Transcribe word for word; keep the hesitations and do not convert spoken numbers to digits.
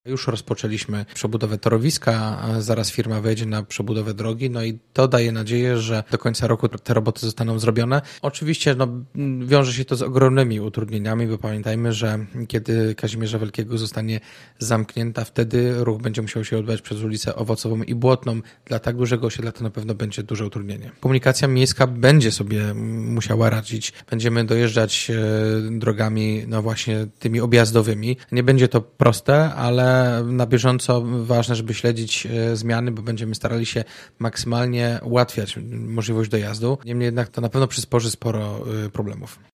Już rozpoczęliśmy przebudowę torowiska, a zaraz firma wejdzie na przebudowę drogi, no i to daje nadzieję, że do końca roku te roboty zostaną zrobione. Oczywiście no, wiąże się to z ogromnymi utrudnieniami, bo pamiętajmy, że kiedy Kazimierza Wielkiego zostanie zamknięta, wtedy ruch będzie musiał się odbywać przez ulicę Owocową i Błotną. Dla tak dużego osiedla to na pewno będzie duże utrudnienie. Komunikacja miejska będzie sobie musiała radzić. Będziemy dojeżdżać drogami, no właśnie tymi objazdowymi. Nie będzie to proste, ale na bieżąco ważne, żeby śledzić zmiany, bo będziemy starali się maksymalnie ułatwiać możliwość dojazdu. Niemniej jednak to na pewno przysporzy sporo problemów.